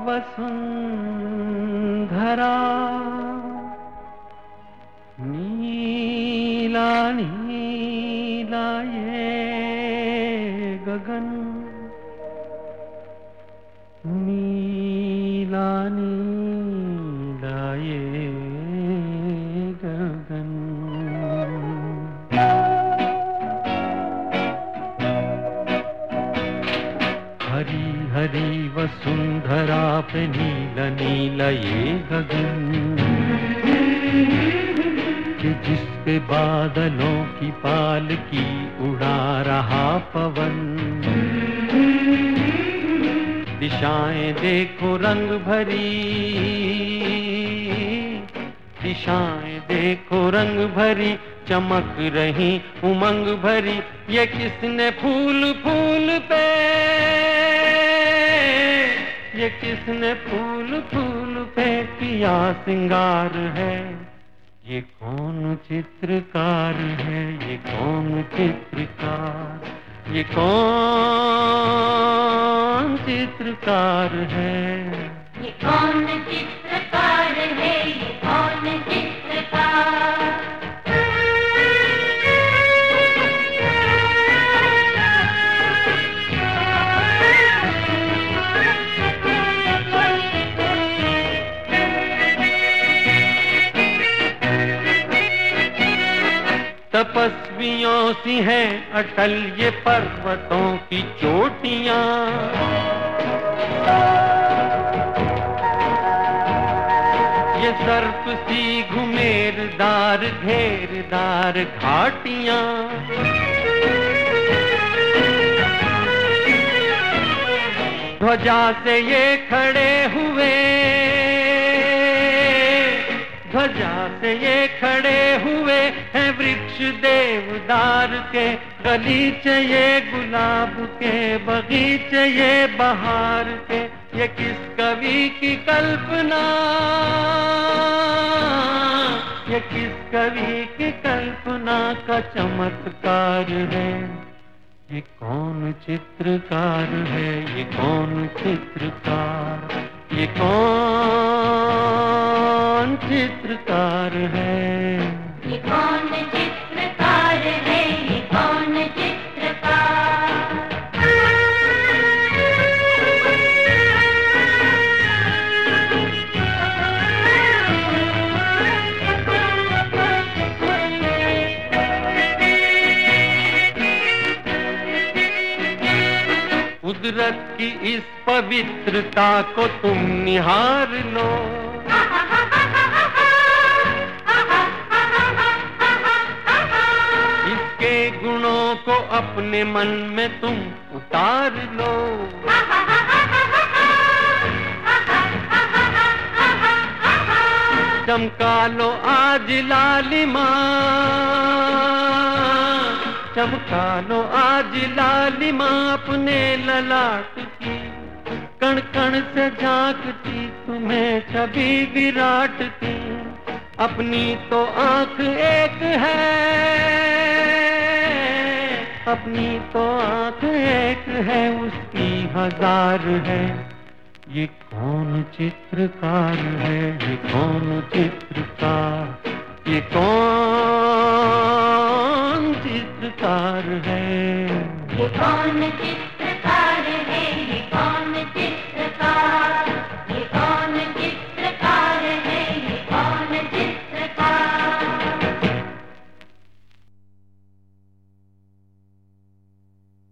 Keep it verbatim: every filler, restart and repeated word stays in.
वसुंधरा नीला नीला ये गगन, नीला नीला ये गगन। हरी हरी वसुंधरा पे नीला नीला ये गगन, कि जिस पे बादलों की पालकी उड़ा रहा पवन। दिशाएं देखो रंग भरी, दिशाएं देखो रंग भरी, चमक रही उमंग भरी। ये किसने फूल फूल पे, ये किसने फूल फूल पे किया सिंगार है। ये कौन चित्रकार है, ये कौन चित्रकार, ये कौन चित्रकार है। ये कौन चित्रकार है, ये कौन चित्रकार। तपस्वियों सी हैं अटल ये पर्वतों की चोटियां, ये सर्प सी घुमेरदार घेरदार घाटियां। ध्वजा से ये खड़े हुए, ध्वजा से ये खड़े हुए हैं वृक्ष देवदार के। गलीचे ये गुलाब के, बगीचे ये बहार के। ये किस कवि की कल्पना, ये किस कवि की कल्पना का चमत्कार है। ये कौन चित्रकार है, ये कौन चित्रकार, ये कौन चित्रकार है। ये कौन चित्रकार है, ये कौन चित्रकार। कुदरत की इस पवित्रता को तुम निहार लो, इसके गुणों को अपने मन में तुम उतार लो। चमका लो आज लालिमा, चमका लो आज लालिमा अपने ललाट की। कण कण से झांकती तुम्हें छवि विराट की। अपनी तो आंख एक है, अपनी तो आंख एक है, उसकी हजार है। ये कौन चित्रकार है, ये कौन चित्रकार, ये कौन चित्रकार है। ये कौन चित्रकार है, ये कौन